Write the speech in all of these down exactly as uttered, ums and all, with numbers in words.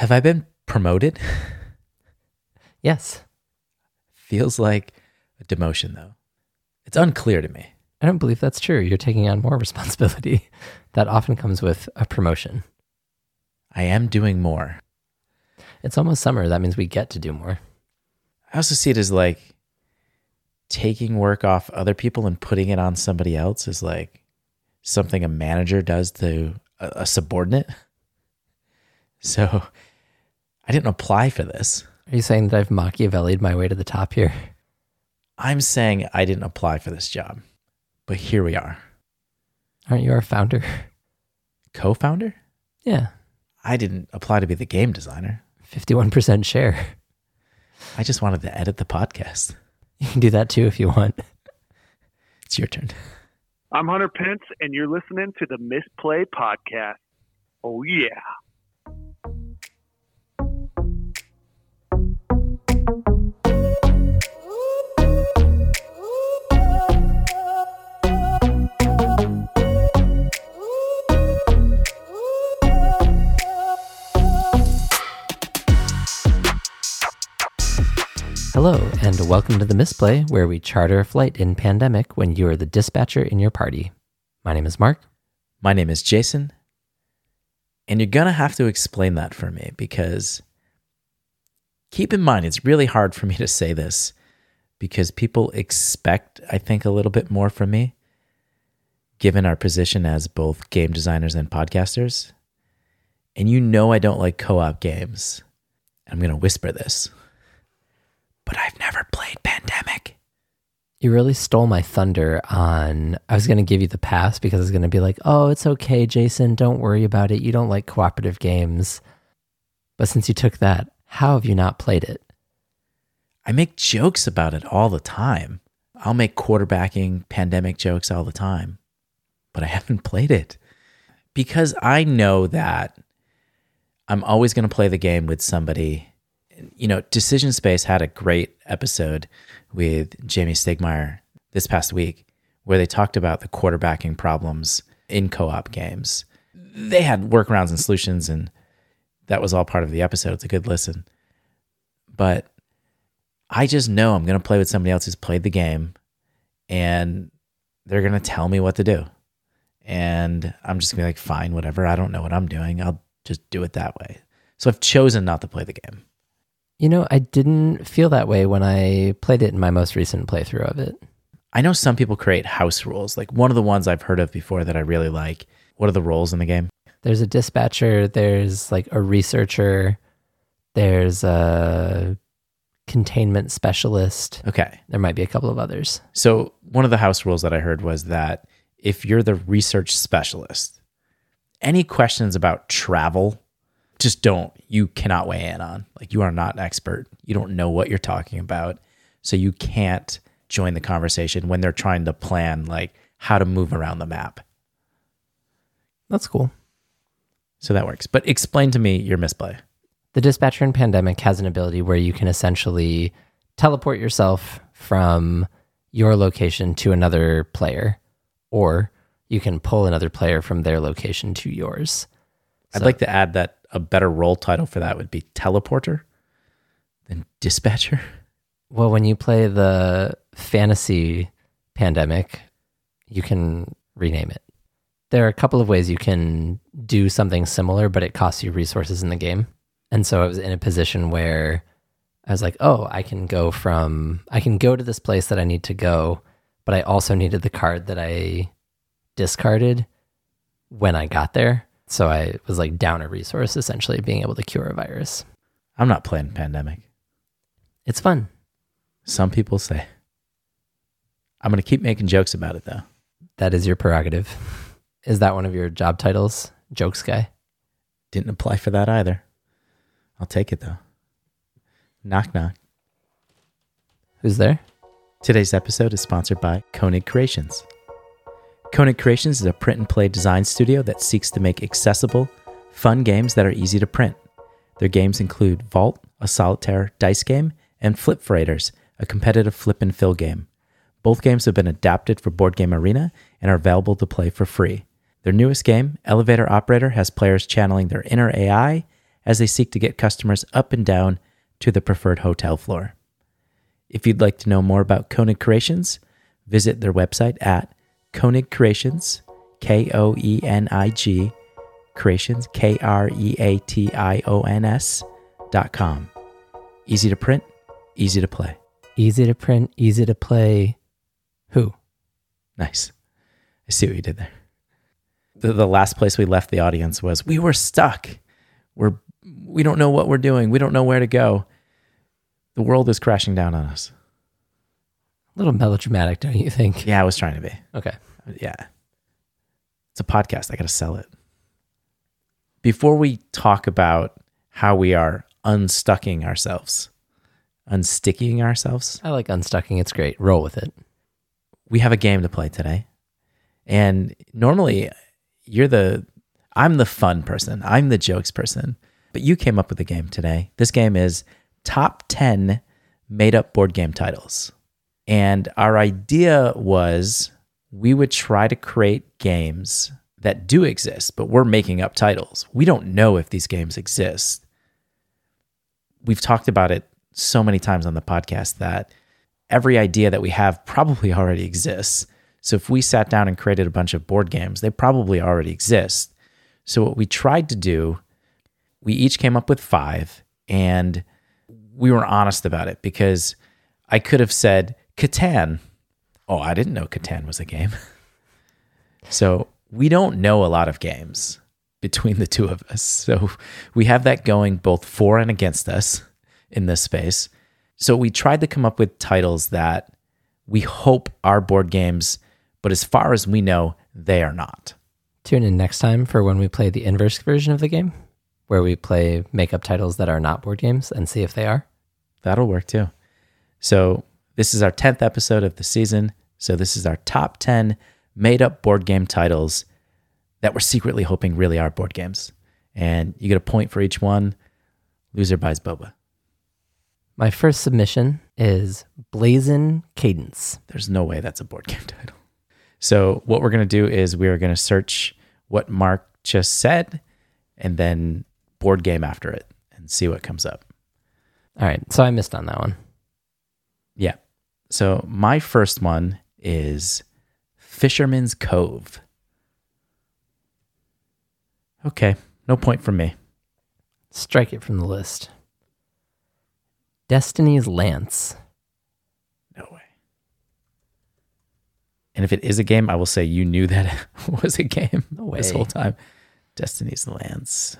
Have I been promoted? Yes. Feels like a demotion, though. It's unclear to me. I don't believe that's true. You're taking on more responsibility. That often comes with a promotion. I am doing more. It's almost summer. That means we get to do more. I also see it as like taking work off other people and putting it on somebody else is like something a manager does to a, a subordinate. So I didn't apply for this. Are you saying that I've Machiavelli'd my way to the top here? I'm saying I didn't apply for this job, but here we are. Aren't you our founder? Co-founder? Yeah. I didn't apply to be the game designer. fifty-one percent share. I just wanted to edit the podcast. You can do that too if you want. It's your turn. I'm Hunter Pence, and you're listening to the Misplay Podcast. Oh, yeah. Hello, and welcome to The Misplay, where we charter a flight in pandemic when you are the dispatcher in your party. My name is Mark. My name is Jason. And you're going to have to explain that for me because keep in mind, it's really hard for me to say this because people expect, I think, a little bit more from me, given our position as both game designers and podcasters. And you know I don't like co-op games. I'm going to whisper this. But I've never played Pandemic. You really stole my thunder on, I was going to give you the pass because I was going to be like, oh, it's okay, Jason, don't worry about it. You don't like cooperative games. But since you took that, how have you not played it? I make jokes about it all the time. I'll make quarterbacking Pandemic jokes all the time. But I haven't played it. Because I know that I'm always going to play the game with somebody. You know, Decision Space had a great episode with Jamie Stegmaier this past week where they talked about the quarterbacking problems in co-op games. They had workarounds and solutions, and that was all part of the episode. It's a good listen. But I just know I'm going to play with somebody else who's played the game, and they're going to tell me what to do. And I'm just going to be like, fine, whatever. I don't know what I'm doing. I'll just do it that way. So I've chosen not to play the game. You know, I didn't feel that way when I played it in my most recent playthrough of it. I know some people create house rules. Like one of the ones I've heard of before that I really like. What are the roles in the game? There's a dispatcher, there's like a researcher, there's a containment specialist. Okay. There might be a couple of others. So one of the house rules that I heard was that if you're the research specialist, any questions about travel, just don't, you cannot weigh in on. Like you are not an expert. You don't know what you're talking about. So you can't join the conversation when they're trying to plan like how to move around the map. That's cool. So that works. But explain to me your misplay. The dispatcher in Pandemic has an ability where you can essentially teleport yourself from your location to another player, or you can pull another player from their location to yours. I'd So- like to add that a better role title for that would be teleporter than dispatcher. Well, when you play the fantasy Pandemic, you can rename it. There are a couple of ways you can do something similar, but it costs you resources in the game. And so I was in a position where I was like, oh, I can go from, I can go to this place that I need to go, but I also needed the card that I discarded when I got there. So I was like down a resource, essentially being able to cure a virus. I'm not playing Pandemic. It's fun. Some people say. I'm going to keep making jokes about it, though. That is your prerogative. Is that one of your job titles? Jokes guy? Didn't apply for that either. I'll take it, though. Knock, knock. Who's there? Today's episode is sponsored by Koenig Creations. Koenig Creations is a print and play design studio that seeks to make accessible, fun games that are easy to print. Their games include Vault, a solitaire dice game, and Flip Freighters, a competitive flip and fill game. Both games have been adapted for Board Game Arena and are available to play for free. Their newest game, Elevator Operator, has players channeling their inner A I as they seek to get customers up and down to the preferred hotel floor. If you'd like to know more about Koenig Creations, visit their website at Koenig Creations, K O E N I G, Creations, K R E A T I O N S dot com. Easy to print, easy to play. Easy to print, easy to play. Who? Nice. I see what you did there. The, the last place we left the audience was, we were stuck. We're, we don't know what we're doing. We don't know where to go. The world is crashing down on us. A little melodramatic, don't you think? Yeah, I was trying to be. Okay. Yeah. It's a podcast. I got to sell it. Before we talk about how we are unstucking ourselves, unsticking ourselves, I like unstucking. It's great. Roll with it. we have a game to play today. And normally you're the, I'm the fun person. I'm the jokes person. But you came up with a game today. This game is top ten made up board game titles. And our idea was we would try to create games that do exist, but we're making up titles. We don't know if these games exist. We've talked about it so many times on the podcast that every idea that we have probably already exists. So if we sat down and created a bunch of board games, they probably already exist. So what we tried to do, we each came up with five, and we were honest about it, because I could have said Catan. Oh, I didn't know Catan was a game. So we don't know a lot of games between the two of us. So we have that going both for and against us in this space. So we tried to come up with titles that we hope are board games, but as far as we know, they are not. Tune in next time for when we play the inverse version of the game, where we play make-up titles that are not board games and see if they are. That'll work too. So this is our tenth episode of the season. So this is our top ten made-up board game titles that we're secretly hoping really are board games. And you get a point for each one. Loser buys boba. My first submission is Blazin' Cadence. There's no way that's a board game title. So what we're going to do is we are going to search what Mark just said and then board game after it and see what comes up. All right, so I missed on that one. Yeah. So my first one is Fisherman's Cove. Okay, no point from me. Strike it from the list. Destiny's Lance. No way. And if it is a game, I will say you knew that it was a game No way. this whole time. Destiny's Lance.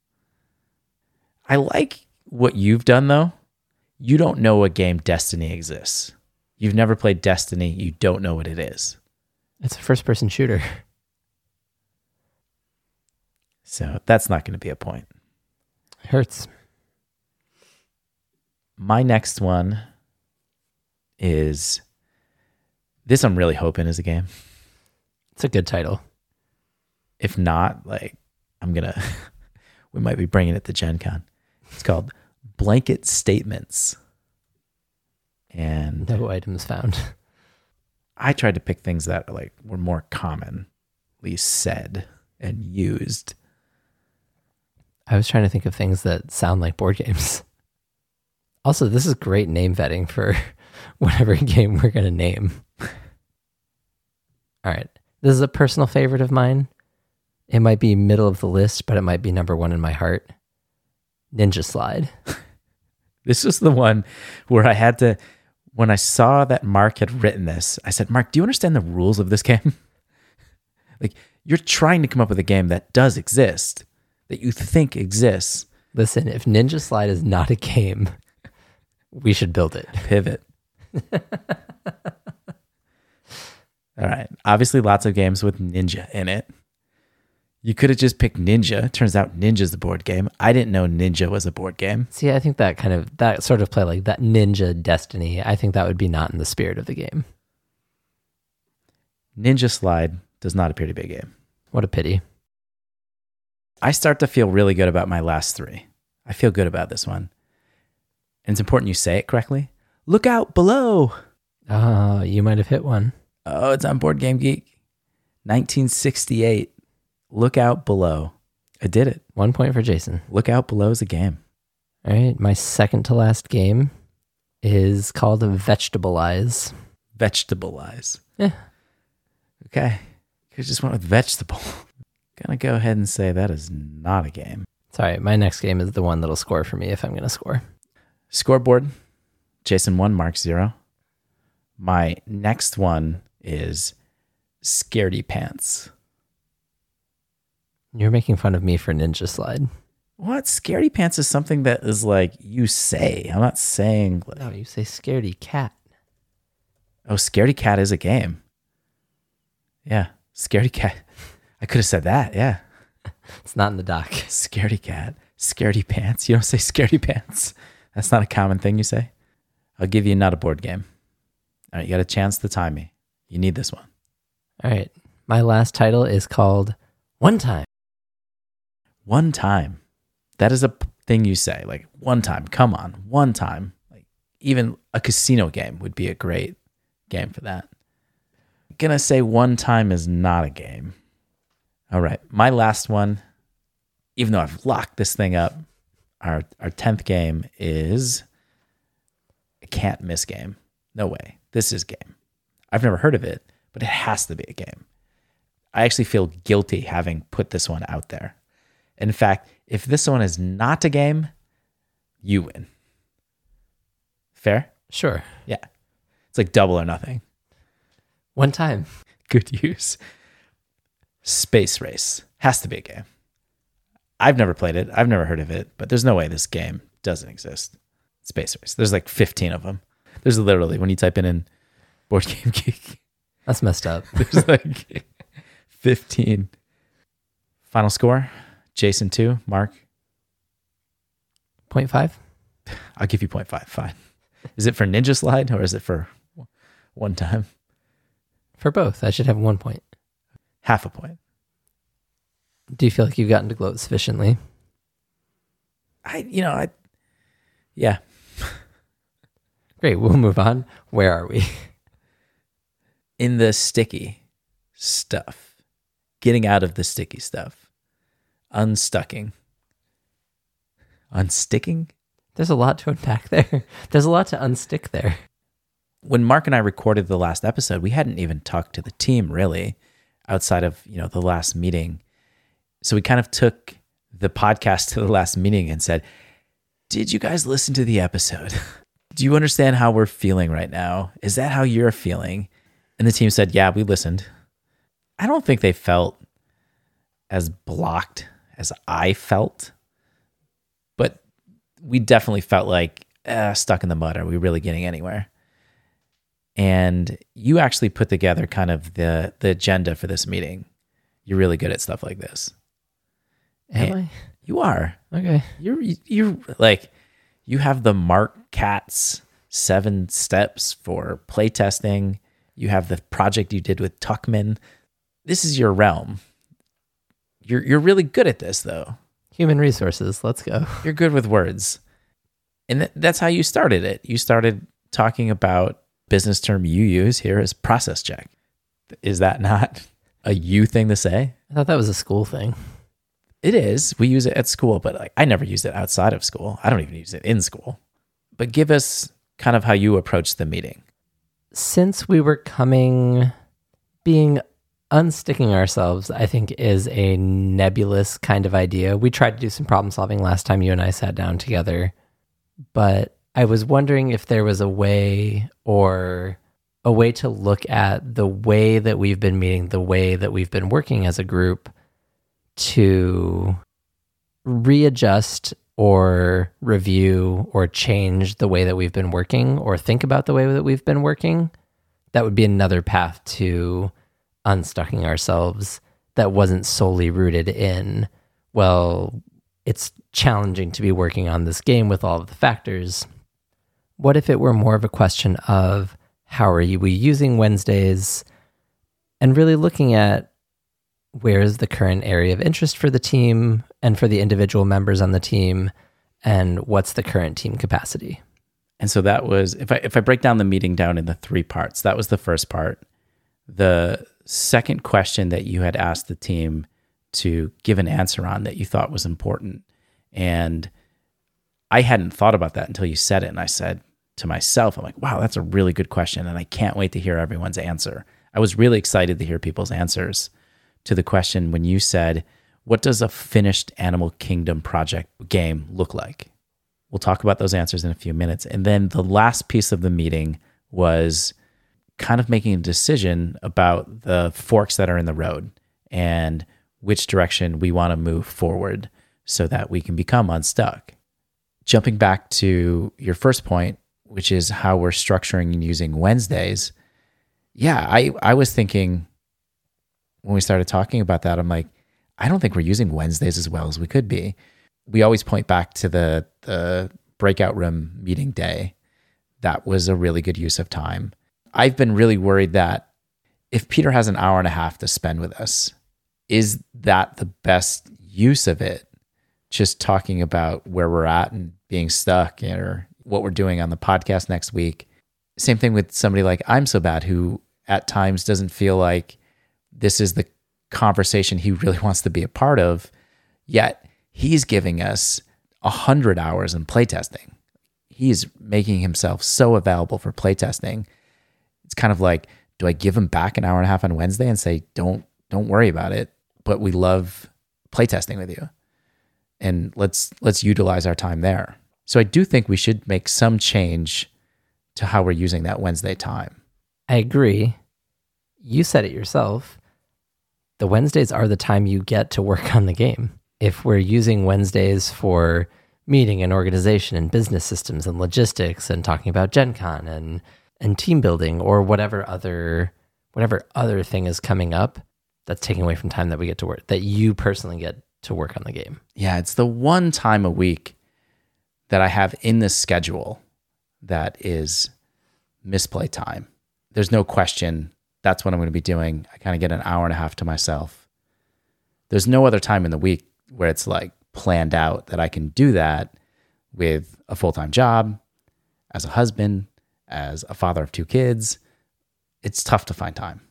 I like what you've done, though. You don't know a game Destiny exists. You've never played Destiny. You don't know what it is. It's a first-person shooter. So that's not going to be a point. It hurts. My next one is, this I'm really hoping is a game. It's a good title. If not, like, I'm going to, we might be bringing it to Gen Con. It's called Blanket Statements. And No items found. I tried to pick things that like were more commonly said and used. I was trying to think of things that sound like board games. Also, this is great name vetting for whatever game we're going to name. All right. This is a personal favorite of mine. It might be middle of the list, but it might be number one in my heart. Ninja Slide. This was the one where I had to, when I saw that Mark had written this, I said, Mark, do you understand the rules of this game? Like, you're trying to come up with a game that does exist, that you think exists. Listen, if Ninja Slide is not a game, we should build it. Pivot. All right. Obviously, lots of games with ninja in it. You could have just picked Ninja. Turns out Ninja's the board game. I didn't know Ninja was a board game. See, I think that kind of, that sort of play like that Ninja Destiny, I think that would be not in the spirit of the game. Ninja Slide does not appear to be a game. What a pity. I start to feel really good about my last three. I feel good about this one. And it's important you say it correctly. Look out below. Ah, you might have hit one. Oh, it's on Board Game Geek. nineteen sixty-eight. Look out below. I did it. One point for Jason. Look out below is a game. All right. My second to last game is called Vegetableize. Vegetableize. Yeah. Okay. You just went with vegetable. Gonna go ahead and say that is not a game. Sorry, my next game is the one that'll score for me if I'm going to score. Scoreboard. Jason one, Mark zero. My next one is Scaredy Pants. You're making fun of me for Ninja Slide. What? Scaredy Pants is something that is like you say. I'm not saying. Like, No, you say Scaredy Cat. oh, Scaredy Cat is a game. Yeah, Scaredy Cat. I could have said that. Yeah. It's not in the doc. Scaredy Cat. Scaredy Pants. You don't say Scaredy Pants. That's not a common thing you say. I'll give you not a board game. All right, you got a chance to time me. You need this one. All right. My last title is called One Time. One time. That is a p- thing you say. Like, one time. Come on. One time. Like, even a casino game would be a great game for that. Gonna say one time is not a game. All right. My last one, even though I've locked this thing up, our our tenth game is a can't miss game. No way. This is a game. I've never heard of it, but it has to be a game. I actually feel guilty having put this one out there. In fact, if this one is not a game, you win. Fair? Sure. Yeah. It's like double or nothing. One Time. Good use. Space Race. Has to be a game. I've never played it. I've never heard of it, but there's no way this game doesn't exist. Space Race. There's like fifteen of them. There's literally, when you type in in Board Game Geek, That's messed up. there's like fifteen. Final score? Jason two, Mark? Point five? I'll give you point five. Fine. Is it for Ninja Slide or is it for one time? For both. I should have one point. Half a point. Do you feel like you've gotten to gloat sufficiently? I, you know, I, yeah. Great. We'll move on. Where are we? In the sticky stuff. Getting out of the sticky stuff. Unstucking. Unsticking? There's a lot to unpack there. There's a lot to unstick there. When Mark and I recorded the last episode, we hadn't even talked to the team really outside of, you know, the last meeting. So we kind of took the podcast to the last meeting and said, did you guys listen to the episode? Do you understand how we're feeling right now? Is that how you're feeling? And the team said, yeah, we listened. I don't think they felt as blocked as I felt, but we definitely felt like uh, stuck in the mud. Are we really getting anywhere? And you actually put together kind of the the agenda for this meeting. You're really good at stuff like this. Am And you are. I? Okay. You're you're like you have the Mark Katz seven steps for playtesting. You have the project you did with Tuckman. This is your realm. You're you're really good at this though. Human resources. Let's go. You're good with words. And th- that's how you started it. You started talking about business term you use here is process check. Is that not a you thing to say? I thought that was a school thing. It is. We use it at school, but like I never use it outside of school. I don't even use it in school. But give us kind of how you approach the meeting. Since we were coming, being unsticking ourselves, I think is a nebulous kind of idea. We tried to do some problem solving last time you and I sat down together, but I was wondering if there was a way or a way to look at the way that we've been meeting, the way that we've been working as a group to readjust or review or change the way that we've been working or think about the way that we've been working. That would be another path to unstucking ourselves that wasn't solely rooted in, well, it's challenging to be working on this game with all of the factors. What if it were more of a question of how are we using Wednesdays and really looking at where is the current area of interest for the team and for the individual members on the team, and what's the current team capacity? And so that was, if I if I break down the meeting down into three parts, that was the first part. The second question that you had asked the team to give an answer on that you thought was important. And I hadn't thought about that until you said it. And I said to myself, I'm like, wow, that's a really good question. And I can't wait to hear everyone's answer. I was really excited to hear people's answers to the question when you said, what does a finished Animal Kingdom project game look like? We'll talk about those answers in a few minutes. And then the last piece of the meeting was kind of making a decision about the forks that are in the road and which direction we want to move forward so that we can become unstuck. Jumping back to your first point, which is how we're structuring and using Wednesdays. Yeah, I, I was thinking when we started talking about that, I'm like, I don't think we're using Wednesdays as well as we could be. We always point back to the, the breakout room meeting day. That was a really good use of time. I've been really worried that if Peter has an hour and a half to spend with us, is that the best use of it? Just talking about where we're at and being stuck or what we're doing on the podcast next week. Same thing with somebody like I'm So Bad, who at times doesn't feel like this is the conversation he really wants to be a part of, yet he's giving us a hundred hours in playtesting. He's making himself so available for playtesting. It's kind of like, do I give him back an hour and a half on Wednesday and say, don't, don't worry about it, but we love playtesting with you. And let's, let's utilize our time there. So I do think we should make some change to how we're using that Wednesday time. I agree. You said it yourself. The Wednesdays are the time you get to work on the game. If we're using Wednesdays for meeting and organization and business systems and logistics and talking about Gen Con and, and team building or whatever other whatever other thing is coming up, that's taking away from time that we get to work, that you personally get to work on the game. Yeah, it's the one time a week that I have in the schedule that is misplay time. There's no question that's what I'm going to be doing. I kind of get an hour and a half to myself. There's no other time in the week where it's like planned out that I can do that with a full-time job, as a husband, as a father of two kids. It's tough to find time.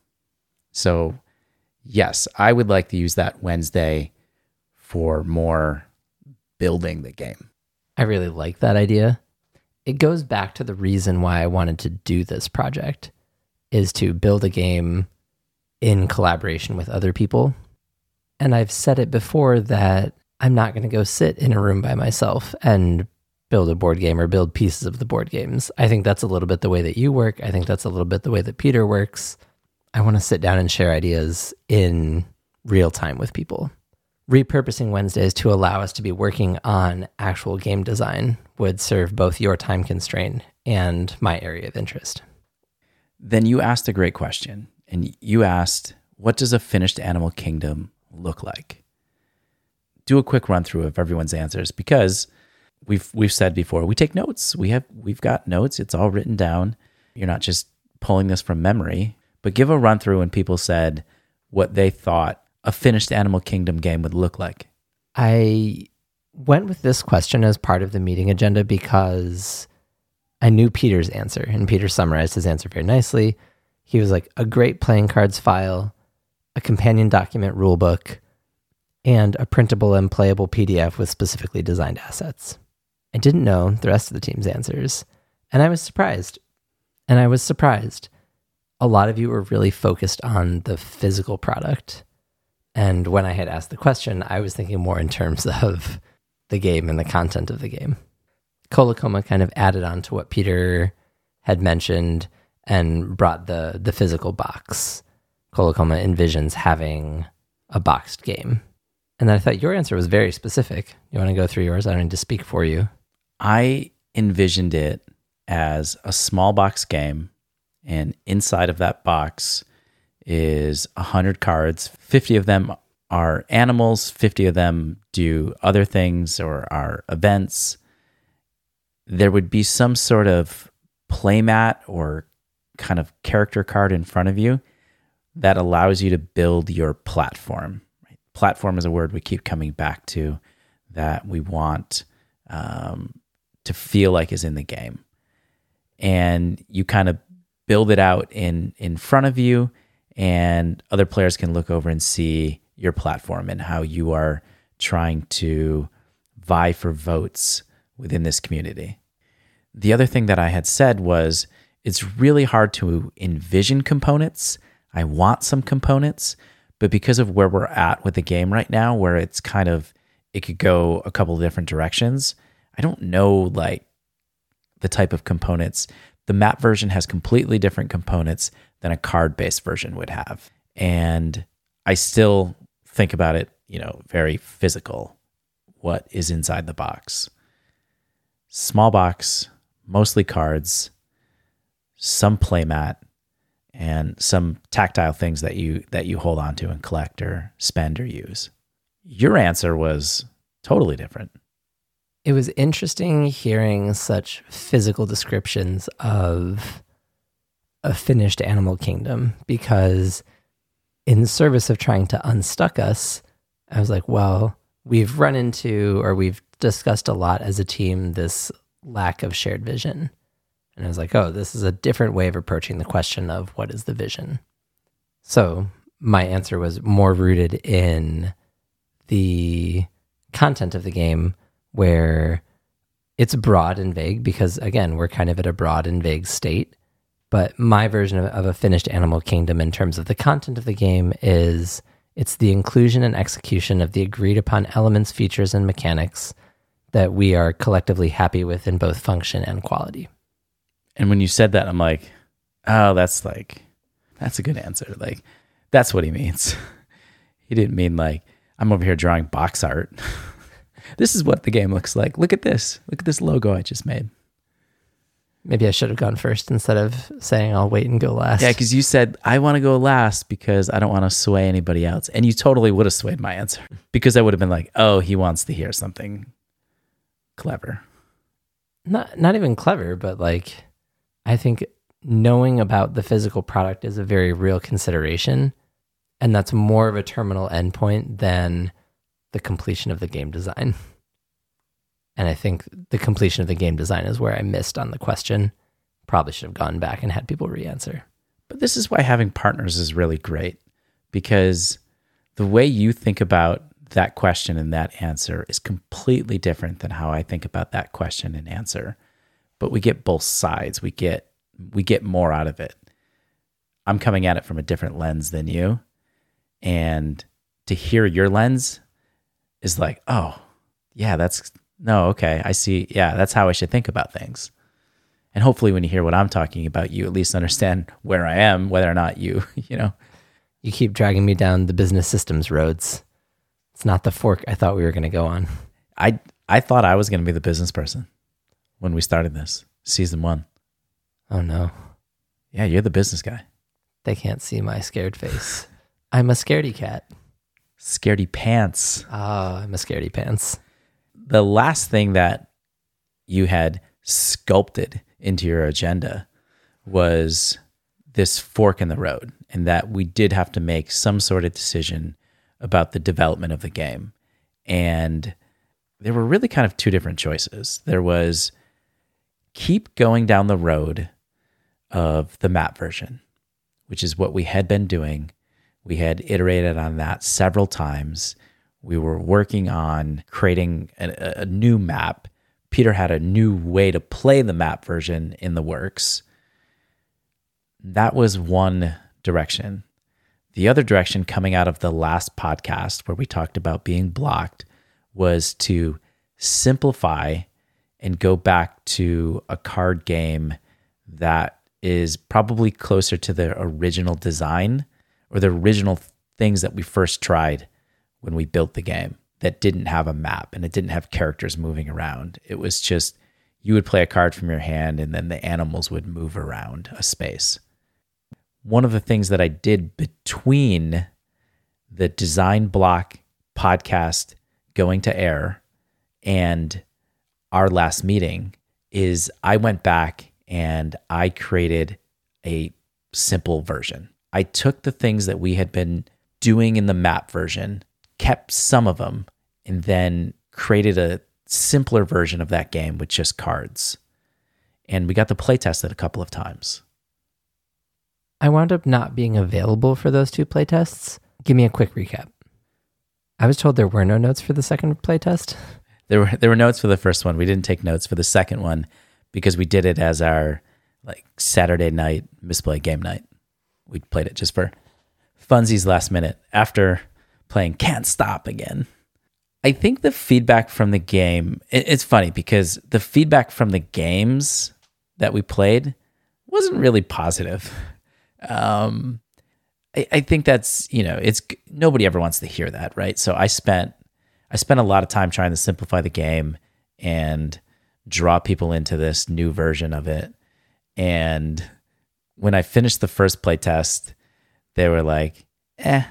So yes, I would like to use that Wednesday for more building the game. I really like that idea. It goes back to the reason why I wanted to do this project, is to build a game in collaboration with other people. And I've said it before that I'm not going to go sit in a room by myself and build a board game or build pieces of the board games. I think that's a little bit the way that you work. I think that's a little bit the way that Peter works. I want to sit down and share ideas in real time with people. Repurposing Wednesdays to allow us to be working on actual game design would serve both your time constraint and my area of interest. Then you asked a great question, and you asked, what does a finished Animal Kingdom look like? Do a quick run through of everyone's answers, because we've we've said before, we take notes. We have we've got notes. It's all written down. You're not just pulling this from memory, but give a run through when people said what they thought a finished Animal Kingdom game would look like. I went with this question as part of the meeting agenda because I knew Peter's answer, and Peter summarized his answer very nicely. He was like, a great playing cards file, a companion document rulebook, and a printable and playable P D F with specifically designed assets. I didn't know the rest of the team's answers, and I was surprised. And I was surprised. A lot of you were really focused on the physical product. And when I had asked the question, I was thinking more in terms of the game and the content of the game. Colacoma kind of added on to what Peter had mentioned and brought the, the physical box. Colacoma envisions having a boxed game. And then I thought your answer was very specific. You want to go through yours? I don't need to speak for you. I envisioned it as a small box game, and inside of that box is one hundred cards. fifty of them are animals, fifty of them do other things or are events. There would be some sort of playmat or kind of character card in front of you that allows you to build your platform. Right? Platform is a word we keep coming back to that we want um, to feel like is in the game. And you kind of build it out in, in front of you, and other players can look over and see your platform and how you are trying to vie for votes within this community. The other thing that I had said was it's really hard to envision components. I want some components, but because of where we're at with the game right now, where it's kind of, it could go a couple of different directions, I don't know like the type of components. The map version has completely different components than a card-based version would have. And I still think about it, you know, very physical. What is inside the box? Small box, mostly cards, some playmat, and some tactile things that you that you hold on to and collect or spend or use. Your answer was totally different. It was interesting hearing such physical descriptions of a finished Animal Kingdom, because in service of trying to unstuck us, I was like, well, we've run into, or we've discussed a lot as a team, this lack of shared vision. And I was like, oh, this is a different way of approaching the question of what is the vision? So my answer was more rooted in the content of the game, where it's broad and vague, because again, we're kind of at a broad and vague state. But my version of, of a finished Animal Kingdom in terms of the content of the game is it's the inclusion and execution of the agreed upon elements, features, and mechanics that we are collectively happy with in both function and quality. And when you said that, I'm like, oh, that's like, that's a good answer. Like, that's what he means. He didn't mean like, I'm over here drawing box art. This is what the game looks like. Look at this. Look at this logo I just made. Maybe I should have gone first instead of saying I'll wait and go last. Yeah, because you said, I want to go last because I don't want to sway anybody else. And you totally would have swayed my answer, because I would have been like, oh, he wants to hear something clever. Not not even clever, but like, I think knowing about the physical product is a very real consideration. And that's more of a terminal endpoint than the completion of the game design. And I think the completion of the game design is where I missed on the question. Probably should have gone back and had people re-answer. But this is why having partners is really great, because the way you think about that question and that answer is completely different than how I think about that question and answer. But we get both sides. We get we get more out of it. I'm coming at it from a different lens than you. And to hear your lens is like, oh, yeah, that's, no, okay, I see. Yeah, that's how I should think about things. And hopefully when you hear what I'm talking about, you at least understand where I am, whether or not you, you know. You keep dragging me down the business systems roads. It's not the fork I thought we were going to go on. I I thought I was going to be the business person when we started this, season one. Oh, no. Yeah, you're the business guy. They can't see my scared face. I'm a scaredy cat. Scaredy pants. Oh, I'm a scaredy pants. The last thing that you had sculpted into your agenda was this fork in the road, and that we did have to make some sort of decision about the development of the game. And there were really kind of two different choices. There was keep going down the road of the map version, which is what we had been doing. We had iterated on that several times. We were working on creating a, a new map. Peter had a new way to play the map version in the works. That was one direction. The other direction, coming out of the last podcast where we talked about being blocked, was to simplify and go back to a card game that is probably closer to the original design or the original things that we first tried when we built the game, that didn't have a map and it didn't have characters moving around. It was just, you would play a card from your hand and then the animals would move around a space. One of the things that I did between the Design Block podcast going to air and our last meeting is I went back and I created a simple version. I took the things that we had been doing in the map version, kept some of them, and then created a simpler version of that game with just cards. And we got to play test it a couple of times. I wound up not being available for those two playtests. Give me a quick recap. I was told there were no notes for the second playtest. There were there were notes for the first one. We didn't take notes for the second one because we did it as our like Saturday night Misplay game night. We played it just for funsies last minute after playing Can't Stop again. I think the feedback from the game, it, it's funny because the feedback from the games that we played wasn't really positive. Um, I, I think that's, you know, it's nobody ever wants to hear that, right? So I spent I spent a lot of time trying to simplify the game and draw people into this new version of it. And when I finished the first playtest, they were like, eh.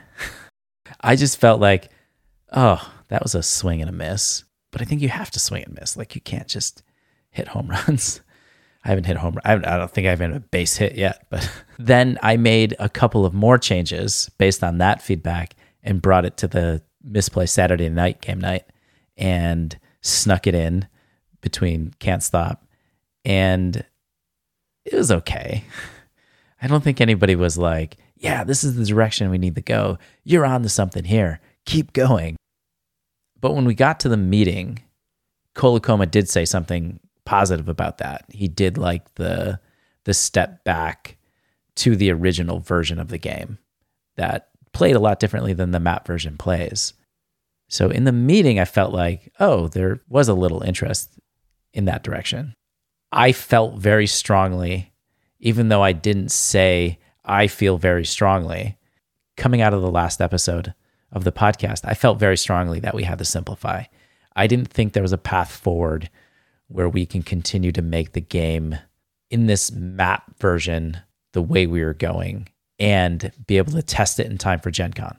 I just felt like, oh, that was a swing and a miss. But I think you have to swing and miss. Like, you can't just hit home runs. I haven't hit home. I don't think I haven't a base hit yet. But then I made a couple of more changes based on that feedback and brought it to the Misplay Saturday night game night and snuck it in between Can't Stop. And it was okay. I don't think anybody was like, yeah, this is the direction we need to go. You're on to something here. Keep going. But when we got to the meeting, Kolokoma did say something positive about that. He did like the the step back to the original version of the game that played a lot differently than the map version plays. So in the meeting, I felt like, oh, there was a little interest in that direction. I felt very strongly, even though I didn't say I feel very strongly, coming out of the last episode of the podcast, I felt very strongly that we had to simplify. I didn't think there was a path forward where we can continue to make the game in this map version the way we were going and be able to test it in time for Gen Con.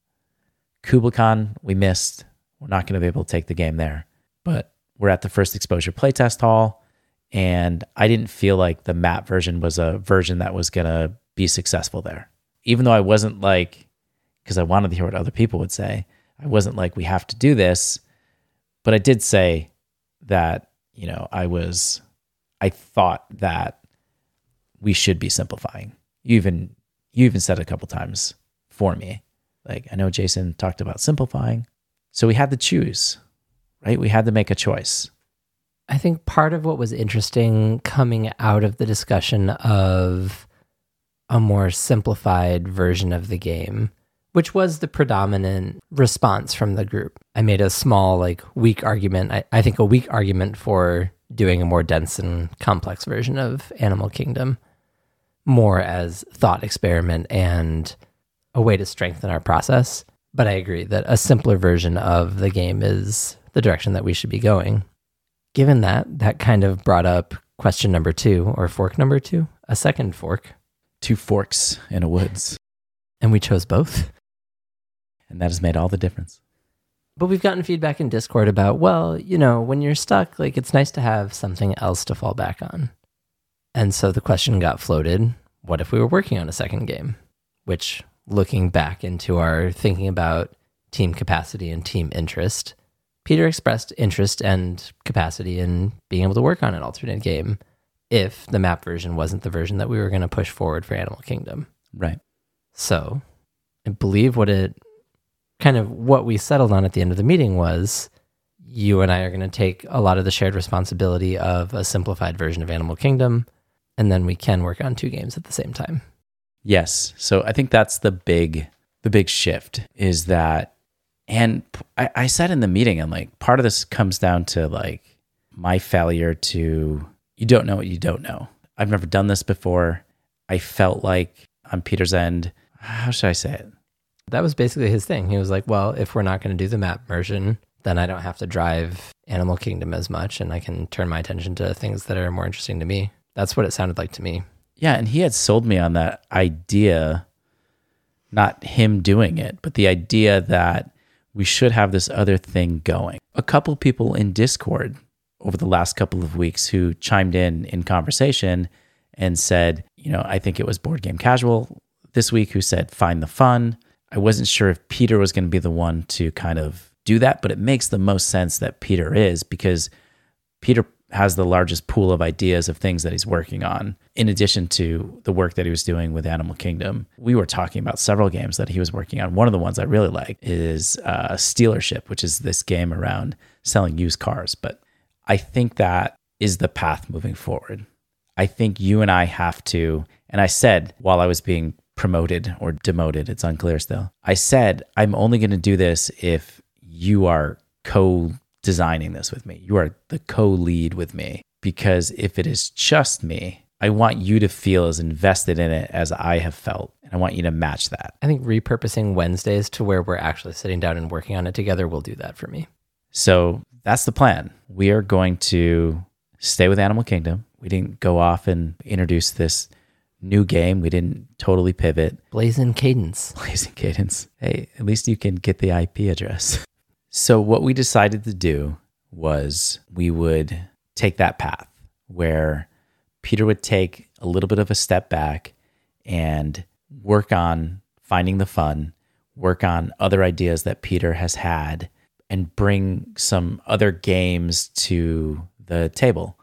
KublaCon, we missed. We're not going to be able to take the game there. But we're at the first exposure playtest hall, and I didn't feel like the map version was a version that was going to be successful there. Even though I wasn't like, because I wanted to hear what other people would say, I wasn't like, we have to do this. But I did say that, you know, I was, I thought that we should be simplifying. You even, you even said it a couple times for me. Like, I know Jason talked about simplifying. So we had to choose, right? We had to make a choice. I think part of what was interesting coming out of the discussion of a more simplified version of the game, which was the predominant response from the group. I made a small, like, weak argument. I, I think a weak argument for doing a more dense and complex version of Animal Kingdom, more as thought experiment and a way to strengthen our process. But I agree that a simpler version of the game is the direction that we should be going. Given that, that kind of brought up question number two, or fork number two, a second fork. Two forks in a woods. And we chose both. And that has made all the difference. But we've gotten feedback in Discord about, well, you know, when you're stuck, like, it's nice to have something else to fall back on. And so the question got floated, what if we were working on a second game? Which, looking back into our thinking about team capacity and team interest, Peter expressed interest and capacity in being able to work on an alternate game if the map version wasn't the version that we were going to push forward for Animal Kingdom. Right. So I believe what it kind of what we settled on at the end of the meeting was you and I are going to take a lot of the shared responsibility of a simplified version of Animal Kingdom, and then we can work on two games at the same time. Yes. So I think that's the big, the big shift is that, and I, I said in the meeting, I'm like, part of this comes down to like my failure to, you don't know what you don't know. I've never done this before. I felt like on Peter's end, how should I say it? That was basically his thing. He was like, well, if we're not going to do the map version, then I don't have to drive Animal Kingdom as much, and I can turn my attention to things that are more interesting to me. That's what it sounded like to me. Yeah, and he had sold me on that idea, not him doing it, but the idea that we should have this other thing going. A couple people in Discord over the last couple of weeks who chimed in in conversation and said, you know, I think it was Board Game Casual this week who said, find the fun. I wasn't sure if Peter was going to be the one to kind of do that, but it makes the most sense that Peter is, because Peter has the largest pool of ideas of things that he's working on, in addition to the work that he was doing with Animal Kingdom. We were talking about several games that he was working on. One of the ones I really like is uh, Stealership, which is this game around selling used cars. But I think that is the path moving forward. I think you and I have to, and I said while I was being promoted or demoted, it's unclear still, I said, I'm only going to do this if you are co-designing this with me. You are the co-lead with me, because if it is just me, I want you to feel as invested in it as I have felt, and I want you to match that. I think repurposing Wednesdays to where we're actually sitting down and working on it together will do that for me. So that's the plan. We are going to stay with Animal Kingdom. We didn't go off and introduce this new game. We didn't totally pivot. Blazing Cadence. Blazing Cadence. Hey, at least you can get the I P address. So what we decided to do was we would take that path where Peter would take a little bit of a step back and work on finding the fun, work on other ideas that Peter has had, and bring some other games to the table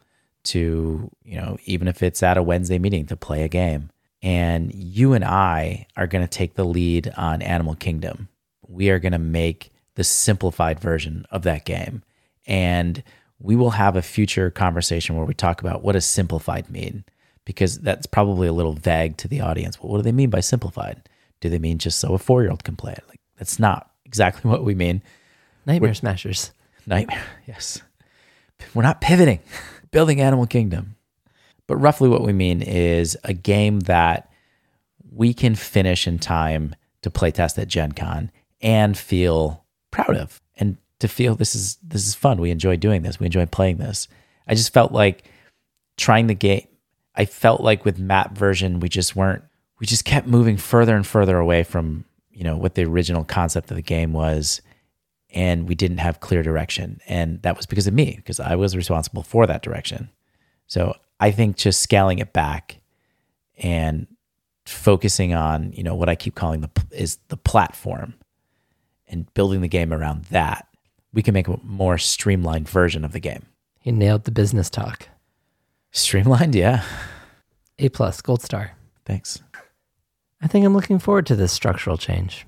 to, you know, even if it's at a Wednesday meeting, to play a game. And you and I are going to take the lead on Animal Kingdom. We are going to make the simplified version of that game. And we will have a future conversation where we talk about what does simplified mean, because that's probably a little vague to the audience. Well, what do they mean by simplified? Do they mean just so a four-year-old can play it? Like, that's not exactly what we mean. Nightmare We're, Smashers. Nightmare, yes. We're not pivoting, building Animal Kingdom. But roughly what we mean is a game that we can finish in time to play test at Gen Con and feel proud of, and to feel this is this is fun. We enjoy doing this. We enjoy playing this. I just felt like trying the game, I felt like with map version, we just weren't, we just kept moving further and further away from, you know, what the original concept of the game was. And we didn't have clear direction. And that was because of me, because I was responsible for that direction. So I think just scaling it back and focusing on, you know, what I keep calling the is the platform, and building the game around that, we can make a more streamlined version of the game. He nailed the business talk. Streamlined, yeah. A plus, gold star. Thanks. I think I'm looking forward to this structural change.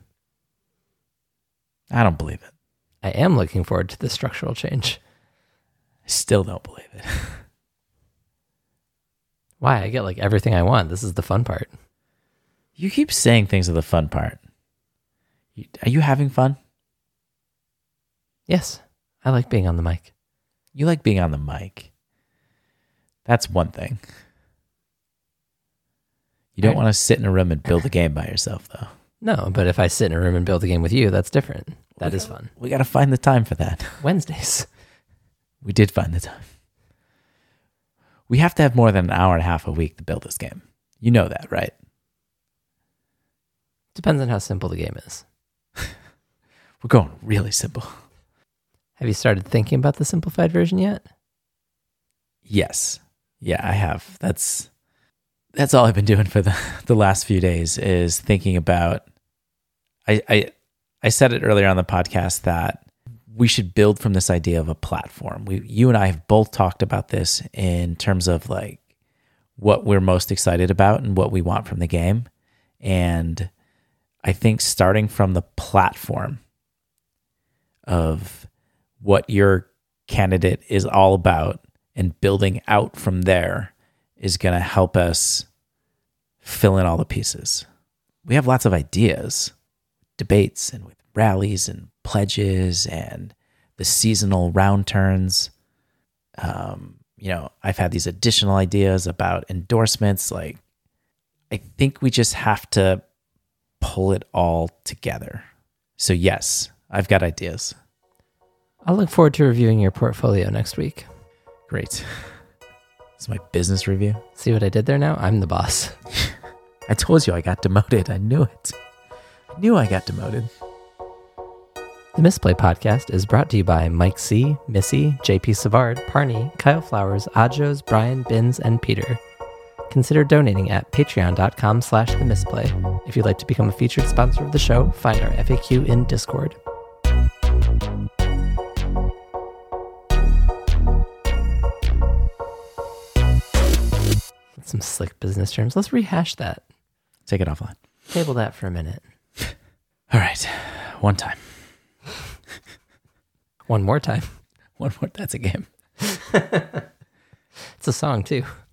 I don't believe it. I am looking forward to this structural change. I still don't believe it. Why? I get like everything I want. This is the fun part. You keep saying things are the fun part. You, are you having fun? Yes, I like being on the mic. You like being on the mic. That's one thing. You don't Right. want to sit in a room and build a game by yourself, though. No, but if I sit in a room and build a game with you, that's different. That we is gotta, fun. We got to find the time for that. Wednesdays. We did find the time. We have to have more than an hour and a half a week to build this game. You know that, right? Depends on how simple the game is. We're going really simple. Have you started thinking about the simplified version yet? Yes. Yeah, I have. That's that's all I've been doing for the, the last few days is thinking about, I, I I said it earlier on the podcast that we should build from this idea of a platform. We, you and I have both talked about this in terms of like what we're most excited about and what we want from the game. And I think starting from the platform of what your candidate is all about and building out from there is going to help us fill in all the pieces. We have lots of ideas, debates, and with rallies and pledges and the seasonal round turns. Um, you know, I've had these additional ideas about endorsements. Like, I think we just have to pull it all together. So yes, I've got ideas. I'll look forward to reviewing your portfolio next week. Great. It's my business review. See what I did there now? I'm the boss. I told you I got demoted. I knew it. I knew I got demoted. The Misplay Podcast is brought to you by Mike C., Missy, J P Savard, Parney, Kyle Flowers, Adjos, Brian, Binns, and Peter. Consider donating at patreon.com slash the misplay. If you'd like to become a featured sponsor of the show, find our F A Q in Discord. Some slick business terms. Let's rehash that. Take it offline. Table that for a minute. All right. One time. One more time. One more. That's a game. It's a song too.